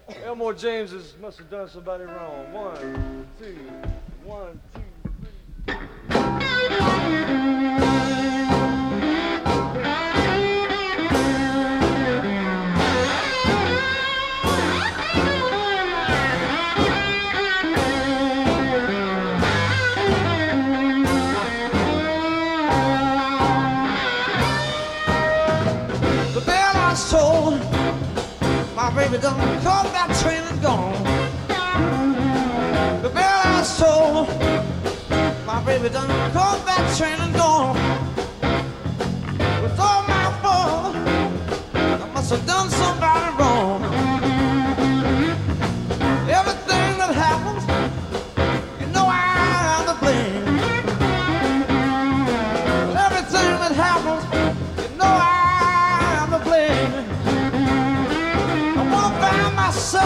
Elmore James must have done somebody wrong. 1, 2, 1, 2, 3. Told my baby done caught that train and gone. The bell I told my baby done caught that train and gone. With all my fault, I must have done somebody